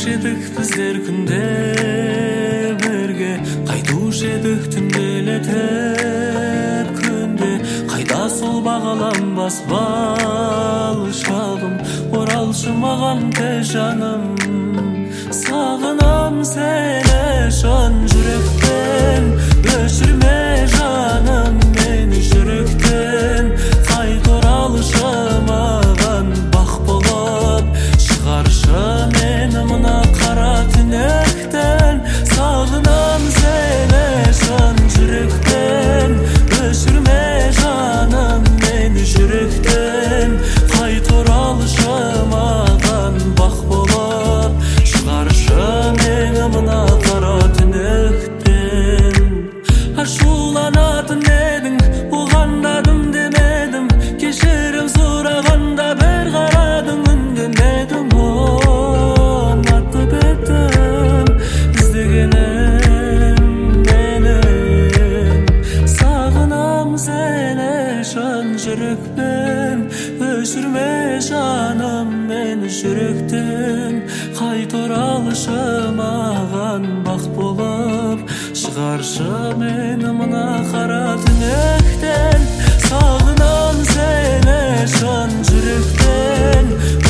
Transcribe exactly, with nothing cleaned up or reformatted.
edek bizler күнде бірге, қайтушы едік түнделетіп күнде. Қайда сол бағаланбас балшағым, оралшы маған тез жаным. Сағынам сені шын жүректен, өшірме жаным мені жүректен. Қайт оралшы маған бақ болып, шығаршы мені мына қара түнектен. Сағынам сені шын жүректен, өшірме жаным мені жүректен. Қайт оралшы маған бақ болып, шығаршы мені мына қара түнектен. Ашуланатын едің, оғандадым демедім, кешірім сұрағанда бір қарадың үндемедің. Ұнатты бетім іздегенім менің. Сағынам сені шын жүрекпен, өшірме жаным мені жүректен. Қайт оралшы маған бақ болып, шығаршы мені мына қара түнектен. Сағынам сені шын жүректен,